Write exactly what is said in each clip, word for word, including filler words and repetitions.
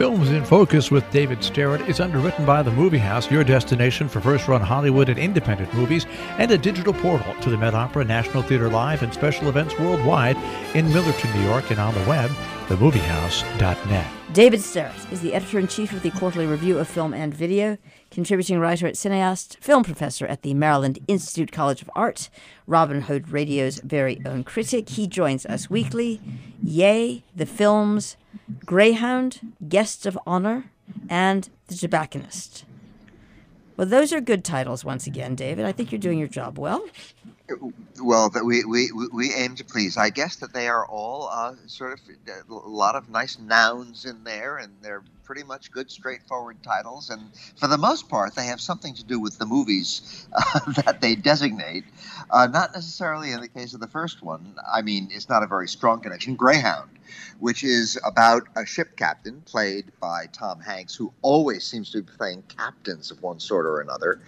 Films in Focus with David Starrett is underwritten by The Movie House, your destination for first-run Hollywood and independent movies, and a digital portal to the Met Opera, National Theatre Live, and special events worldwide in Millerton, New York, and on the web, the movie house dot net. David Starrett is the editor-in-chief of the Quarterly Review of Film and Video, contributing writer at Cineast, film professor at the Maryland Institute College of Art, Robin Hood Radio's very own critic. He joins us weekly. Yay, the films Greyhound, Guests of Honor, and The Tobacconist. Well, those are good titles once again, David. I think you're doing your job well. Well, that we, we, we aim to please. I guess that they are all uh, sort of a lot of nice nouns in there, and they're pretty much good, straightforward titles. And for the most part, they have something to do with the movies uh, that they designate. Uh, not necessarily in the case of the first one. I mean, it's not a very strong connection. Greyhound, which is about a ship captain played by Tom Hanks, who always seems to be playing captains of one sort or another.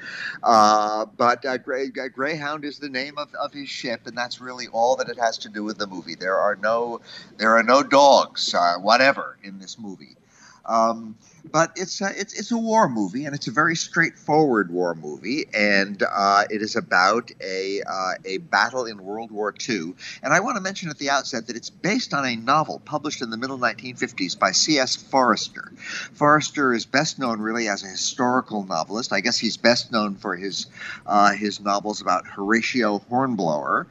Uh, but uh, Grey, uh, Greyhound is the name of, of his ship, and that's really all that it has to do with the movie. There are no, there are no dogs, uh, whatever, in this movie. Um, but it's a, it's it's a war movie, and it's a very straightforward war movie, and uh, it is about a uh, a battle in World War Two. And I want to mention at the outset that it's based on a novel published in the middle nineteen fifties by C S Forester. Forester is best known really as a historical novelist. I guess he's best known for his uh, his novels about Horatio Hornblower.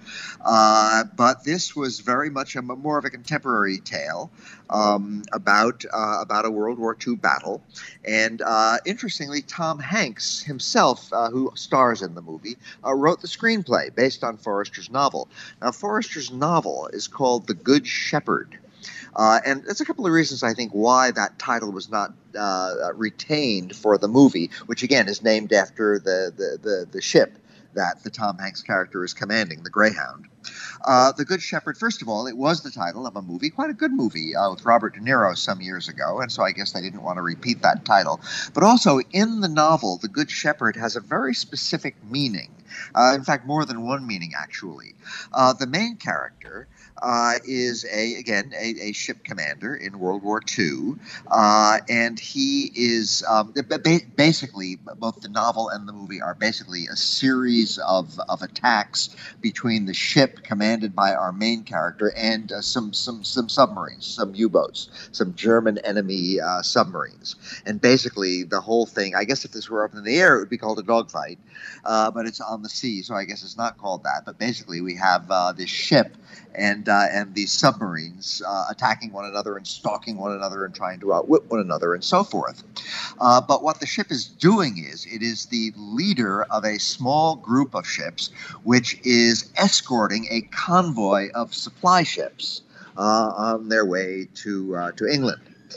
Uh, but this was very much a more of a contemporary tale um, about uh, about a World War Two battle. And uh, interestingly, Tom Hanks himself, uh, who stars in the movie, uh, wrote the screenplay based on Forester's novel. Now, Forester's novel is called The Good Shepherd. Uh, and there's a couple of reasons, I think, why that title was not uh, retained for the movie, which, again, is named after the, the, the, the ship that the Tom Hanks character is commanding, the Greyhound. Uh, the Good Shepherd, first of all, it was the title of a movie, quite a good movie, uh, with Robert De Niro some years ago, and so I guess they didn't want to repeat that title. But also, in the novel, The Good Shepherd has a very specific meaning. Uh, in fact, more than one meaning, actually. Uh, the main character uh, is, a again, a, a ship commander in World War Two, uh, and he is um, ba- basically, both the novel and the movie are basically a series of, of attacks between the ship commanded by our main character and uh, some, some, some submarines, some U-boats, some German enemy uh, submarines. And basically, the whole thing, I guess if this were up in the air, it would be called a dogfight, uh, but it's on the sea, so I guess it's not called that. But basically, we have uh, this ship and uh, and these submarines uh, attacking one another and stalking one another and trying to outwit one another and so forth. Uh, but what the ship is doing is it is the leader of a small group of ships which is escorting a convoy of supply ships uh, on their way to uh, to England.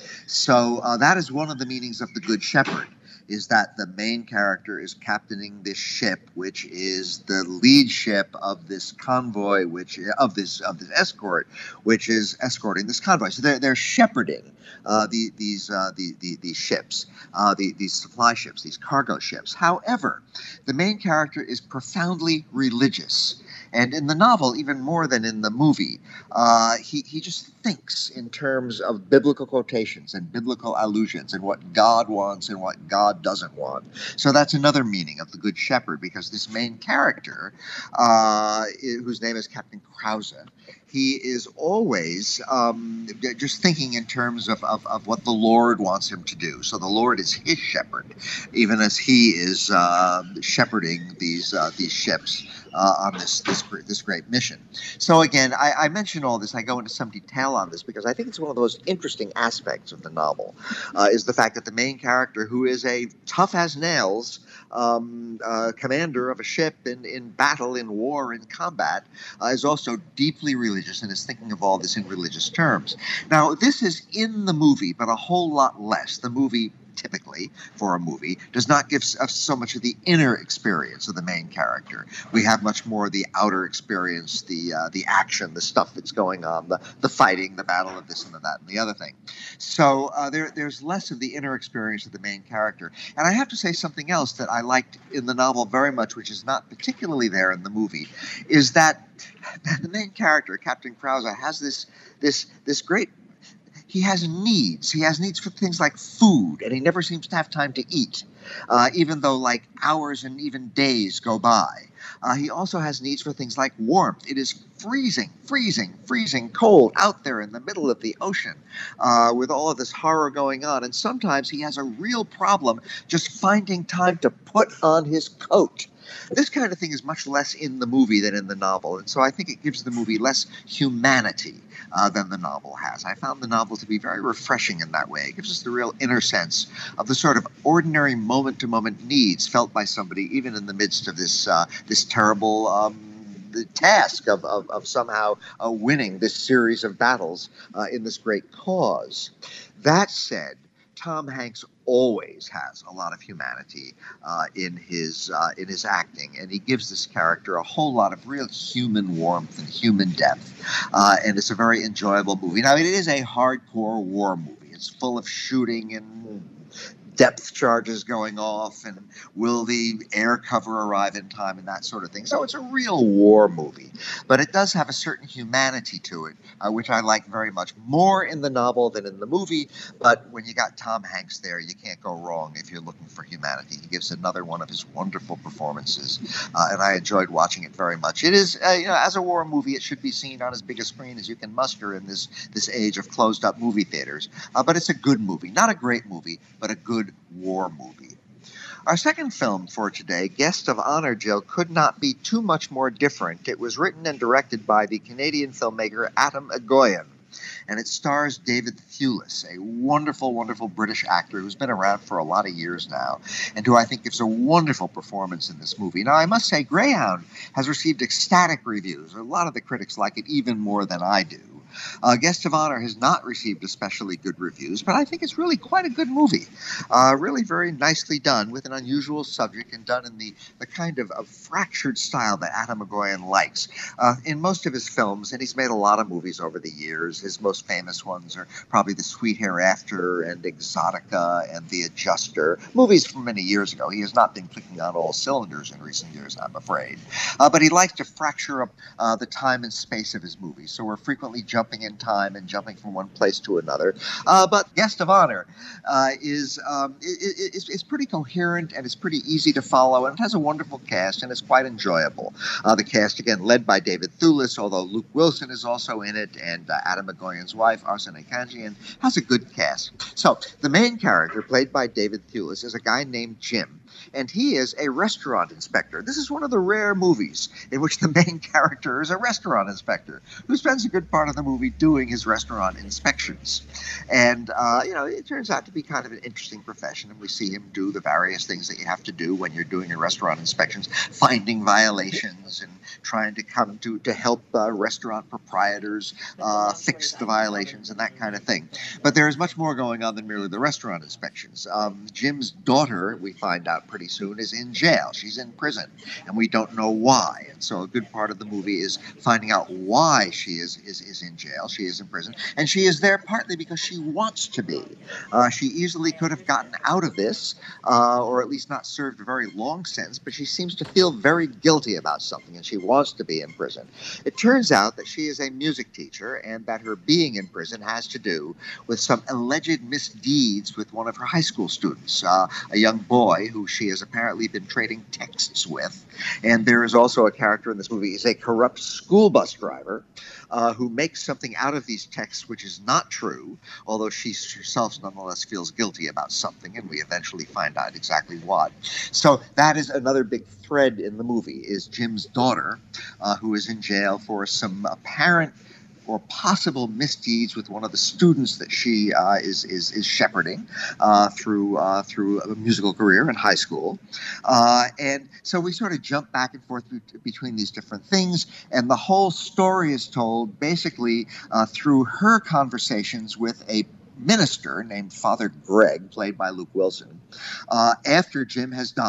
So uh, that is one of the meanings of the Good Shepherd, is that the main character is captaining this ship, which is the lead ship of this convoy, which of this of this escort, which is escorting this convoy. So they're they're shepherding uh, the, these uh, the, the these ships, uh, the, these supply ships, these cargo ships. However, the main character is profoundly religious. And in the novel, even more than in the movie, uh, he, he just thinks in terms of biblical quotations and biblical allusions and what God wants and what God doesn't want. So that's another meaning of the Good Shepherd, because this main character, uh, whose name is Captain Krause, he is always um, just thinking in terms of, of, of what the Lord wants him to do. So the Lord is his shepherd, even as he is uh, shepherding these uh, these ships uh, on this this this great mission. So again, I, I mention all this. I go into some detail on this because I think it's one of the most interesting aspects of the novel, uh, is the fact that the main character, who is a tough as nails um, uh, commander of a ship in, in battle, in war, in combat, uh, is also deeply religious and is thinking of all this in religious terms. Now, this is in the movie, but a whole lot less. The movie, typically, for a movie, does not give us so much of the inner experience of the main character. We have much more of the outer experience, the uh, the action, the stuff that's going on, the, the fighting, the battle of this and the that and the other thing. So uh, there, there's less of the inner experience of the main character. And I have to say something else that I liked in the novel very much, which is not particularly there in the movie, is that the main character, Captain Krause, has this this this great he has needs. He has needs for things like food, and he never seems to have time to eat, uh, even though like hours and even days go by. Uh, he also has needs for things like warmth. It is freezing, freezing, freezing cold out there in the middle of the ocean uh, with all of this horror going on. And sometimes he has a real problem just finding time to put on his coat. This kind of thing is much less in the movie than in the novel, and so I think it gives the movie less humanity uh, than the novel has. I found the novel to be very refreshing in that way. It gives us the real inner sense of the sort of ordinary moment-to-moment needs felt by somebody, even in the midst of this uh, this terrible um, the task of, of, of somehow uh, winning this series of battles uh, in this great cause. That said, Tom Hanks always has a lot of humanity uh, in his uh, in his acting, and he gives this character a whole lot of real human warmth and human depth, uh, and it's a very enjoyable movie. Now, it is a hardcore war movie. It's full of shooting and depth charges going off, and will the air cover arrive in time, and that sort of thing. So it's a real war movie, but it does have a certain humanity to it, uh, which I like very much, more in the novel than in the movie. But when you got Tom Hanks there, you can't go wrong if you're looking for humanity. He gives another one of his wonderful performances, uh, and I enjoyed watching it very much. It is, uh, you know, as a war movie, it should be seen on as big a screen as you can muster in this this age of closed-up movie theaters. Uh, but it's a good movie, not a great movie, but a good war movie. Our second film for today, Guest of Honor, Jill, could not be too much more different. It was written and directed by the Canadian filmmaker Atom Egoyan, and it stars David Thewlis, a wonderful, wonderful British actor who's been around for a lot of years now, and who I think gives a wonderful performance in this movie. Now, I must say, Greyhound has received ecstatic reviews. A lot of the critics like it even more than I do. Uh, Guest of Honor has not received especially good reviews, but I think it's really quite a good movie. Uh, really very nicely done, with an unusual subject, and done in the, the kind of, of fractured style that Atom Egoyan likes. Uh, in most of his films, and he's made a lot of movies over the years, his most famous ones are probably The Sweet Hereafter and Exotica and The Adjuster, movies from many years ago. He has not been clicking on all cylinders in recent years, I'm afraid. Uh, but he likes to fracture up uh, the time and space of his movies, so we're frequently jumping in time and jumping from one place to another. Uh, but Guest of Honor uh, is, um, is is pretty coherent, and it's pretty easy to follow, and it has a wonderful cast, and it's quite enjoyable. Uh, the cast, again, led by David Thewlis, although Luke Wilson is also in it, and uh, Atom Egoyan's wife, Arsene Kanjian, has a good cast. So the main character, played by David Thewlis, is a guy named Jim, and he is a restaurant inspector. This is one of the rare movies in which the main character is a restaurant inspector who spends a good part of the movie doing his restaurant inspections. And, uh, you know, it turns out to be kind of an interesting profession, and we see him do the various things that you have to do when you're doing your restaurant inspections, finding violations and trying to come to, to help uh, restaurant proprietors uh, fix the violations and that kind of thing. But there is much more going on than merely the restaurant inspections. Um, Jim's daughter, we find out pretty soon, is in jail. She's in prison, and we don't know why. And so a good part of the movie is finding out why she is, is, is in jail. She is in prison, and she is there partly because she wants to be. Uh, she easily could have gotten out of this, uh, or at least not served a very long sentence, but she seems to feel very guilty about something, and she wants to be in prison. It turns out that she is a music teacher, and that her being in prison has to do with some alleged misdeeds with one of her high school students, uh, a young boy who she has apparently been trading texts with. And there is also a character in this movie, is a corrupt school bus driver, Uh, who makes something out of these texts which is not true, although she herself nonetheless feels guilty about something, and we eventually find out exactly what. So that is another big thread in the movie, is Jim's daughter, uh, who is in jail for some apparent or possible misdeeds with one of the students that she uh, is, is is shepherding uh, through uh, through a musical career in high school, uh, and so we sort of jump back and forth between these different things, and the whole story is told basically uh, through her conversations with a minister named Father Greg, played by Luke Wilson, uh, after Jim has died.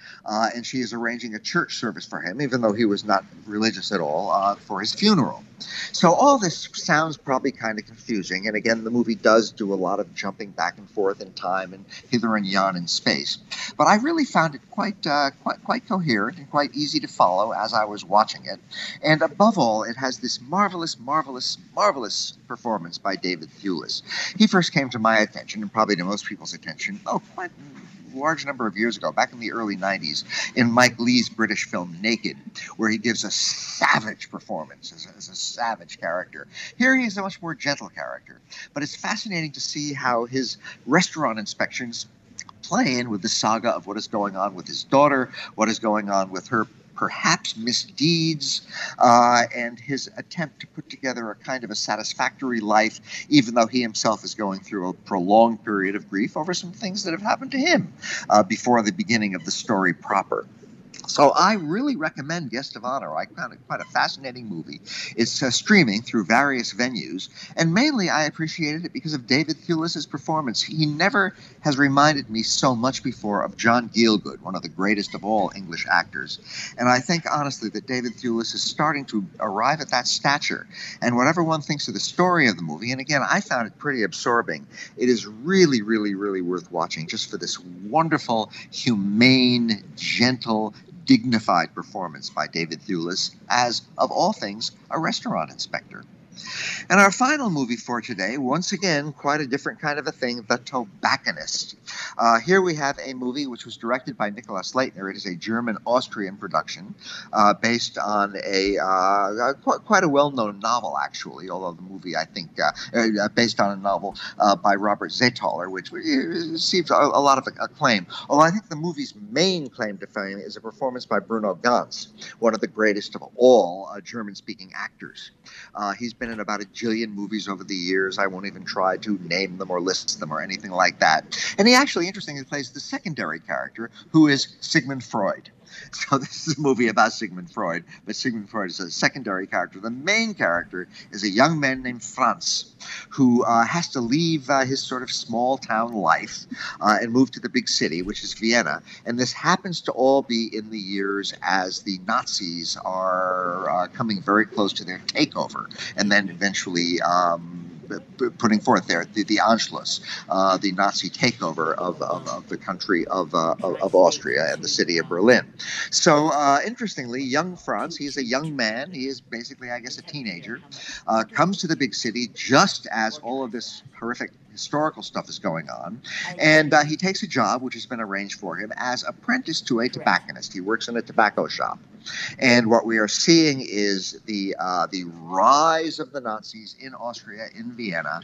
uh, and she is arranging a church service for him, even though he was not religious at all, uh, for his funeral. So all this sounds probably kind of confusing, and again, the movie does do a lot of jumping back and forth in time and hither and yon in space. But I really found it quite, uh, quite, quite coherent and quite easy to follow as I was watching it. And above all, it has this marvelous, marvelous, marvelous performance by David Thewlis. He first came to my attention, and probably to most people's attention, oh, quite large number of years ago, back in the early nineties, in Mike Leigh's British film Naked, where he gives a savage performance as a, as a savage character. Here he is a much more gentle character, but it's fascinating to see how his restaurant inspections play in with the saga of what is going on with his daughter, what is going on with her perhaps misdeeds, uh, and his attempt to put together a kind of a satisfactory life, even though he himself is going through a prolonged period of grief over some things that have happened to him uh, before the beginning of the story proper. So I really recommend Guest of Honor. I found it quite a fascinating movie. It's uh, streaming through various venues, and mainly I appreciated it because of David Thewlis's performance. He never has reminded me so much before of John Gielgud, one of the greatest of all English actors. And I think, honestly, that David Thewlis is starting to arrive at that stature. And whatever one thinks of the story of the movie, and again, I found it pretty absorbing, it is really, really, really worth watching just for this wonderful, humane, gentle, dignified performance by David Thewlis as, of all things, a restaurant inspector. And our final movie for today, once again, quite a different kind of a thing, The Tobacconist. Uh, here we have a movie which was directed by Nicholas Leitner. It is a German-Austrian production uh, based on a uh, quite, quite a well-known novel, actually, although the movie, I think, uh, uh, based on a novel uh, by Robert Zetaler, which received a, a lot of acclaim. Although I think the movie's main claim to fame is a performance by Bruno Ganz, one of the greatest of all uh, German-speaking actors. Uh, he's been in about a jillion movies over the years. I won't even try to name them or list them or anything like that. And he actually, interestingly, plays the secondary character, who is Sigmund Freud. So this is a movie about Sigmund Freud, but Sigmund Freud is a secondary character. The main character is a young man named Franz, who uh, has to leave uh, his sort of small-town life uh, and move to the big city, which is Vienna. And this happens to all be in the years as the Nazis are uh, coming very close to their takeover, and then eventually um, putting forth there the, the Anschluss, uh, the Nazi takeover of, of, of the country of, uh, of, of Austria and the city of Berlin. So, uh, interestingly, young Franz, he's a young man, he is basically, I guess, a teenager, uh, comes to the big city just as all of this horrific historical stuff is going on, and uh, he takes a job which has been arranged for him as apprentice to a tobacconist. He works in a tobacco shop. And what we are seeing is the uh, the rise of the Nazis in Austria, in Vienna,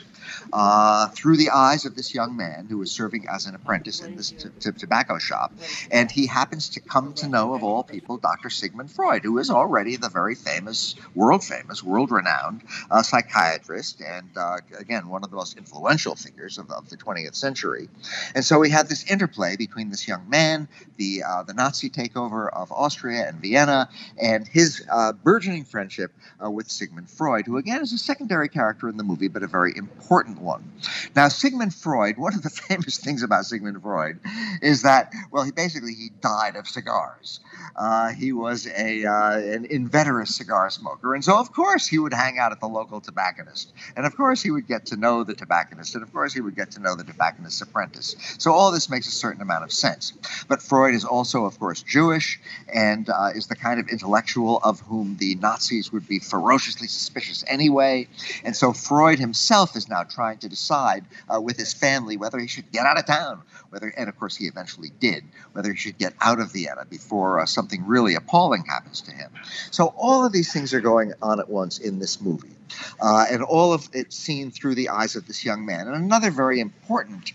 uh, through the eyes of this young man who is serving as an apprentice in this t- t- tobacco shop. And he happens to come to know, of all people, Doctor Sigmund Freud, who is already the very famous, world-famous, world-renowned uh, psychiatrist, and uh, again, one of the most influential figures of, of the twentieth century. And so we have this interplay between this young man, the uh, the Nazi takeover of Austria and Vienna, and his uh, burgeoning friendship uh, with Sigmund Freud, who again is a secondary character in the movie, but a very important one. Now, Sigmund Freud, one of the famous things about Sigmund Freud is that, well, he basically he died of cigars. Uh, he was a uh, an inveterate cigar smoker, and so of course he would hang out at the local tobacconist, and of course he would get to know the tobacconist, and of course he would get to know the tobacconist's apprentice. So all this makes a certain amount of sense. But Freud is also, of course, Jewish, and uh, is the kind of intellectual of whom the Nazis would be ferociously suspicious anyway. And so Freud himself is now trying to decide uh, with his family whether he should get out of town, whether, and of course he eventually did, whether he should get out of Vienna before uh, something really appalling happens to him. So all of these things are going on at once in this movie. Uh, and all of it seen through the eyes of this young man. And another very important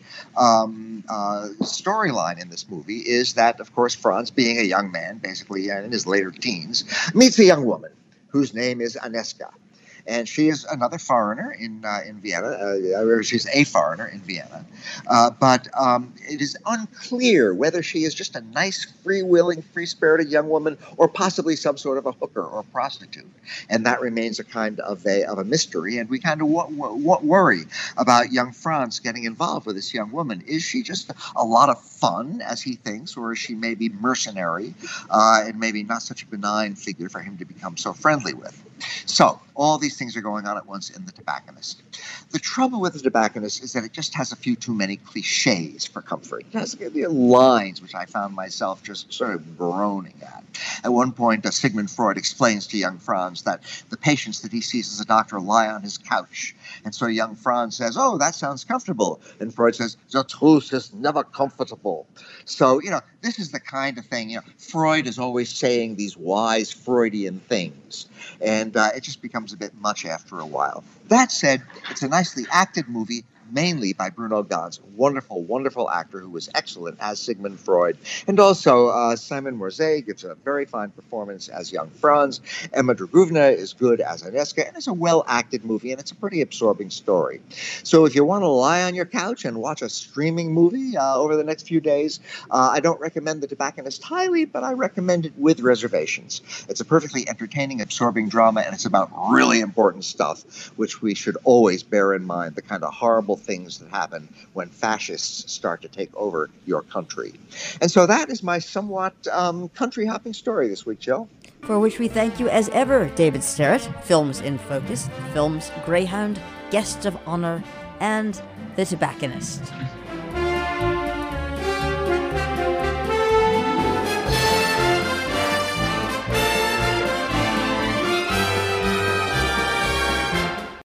um, uh, storyline in this movie is that, of course, Franz, being a young man, basically in his later teens, meets a young woman whose name is Aneska. and she is another foreigner in uh, in Vienna. Uh, she's a foreigner in Vienna, uh, but um, it is unclear whether she is just a nice, free-willing, free-spirited young woman, or possibly some sort of a hooker or a prostitute, and that remains a kind of a of a mystery. And we kind of w- w- worry about young Franz getting involved with this young woman. Is she just a lot of fun, as he thinks, or is she maybe mercenary uh, and maybe not such a benign figure for him to become so friendly with? So all these things are going on at once in The Tobacconist. The trouble with The Tobacconist is that it just has a few too many cliches for comfort. It has the lines which I found myself just sort of groaning at. At one point, uh, Sigmund Freud explains to young Franz that the patients that he sees as a doctor lie on his couch. And so young Franz says, "Oh, that sounds comfortable." And Freud says, "The truth is never comfortable." So, you know, this is the kind of thing, you know, Freud is always saying these wise Freudian things. And uh, it just becomes a bit much after a while. That said, it's a nicely acted movie, mainly by Bruno Ganz, wonderful, wonderful actor who was excellent as Sigmund Freud. And also, uh, Simon Morzay gives a very fine performance as young Franz. Emma Draguvna is good as Aneska, and it's a well-acted movie, and it's a pretty absorbing story. So if you want to lie on your couch and watch a streaming movie uh, over the next few days, uh, I don't recommend The Tobacconist highly, but I recommend it with reservations. It's a perfectly entertaining, absorbing drama, and it's about really important stuff, which we should always bear in mind, the kind of horrible things that happen when fascists start to take over your country. And so that is my somewhat um, country-hopping story this week, Jill. For which we thank you as ever, David Sterrett, Films in Focus, Films Greyhound, Guest of Honor, and The Tobacconist.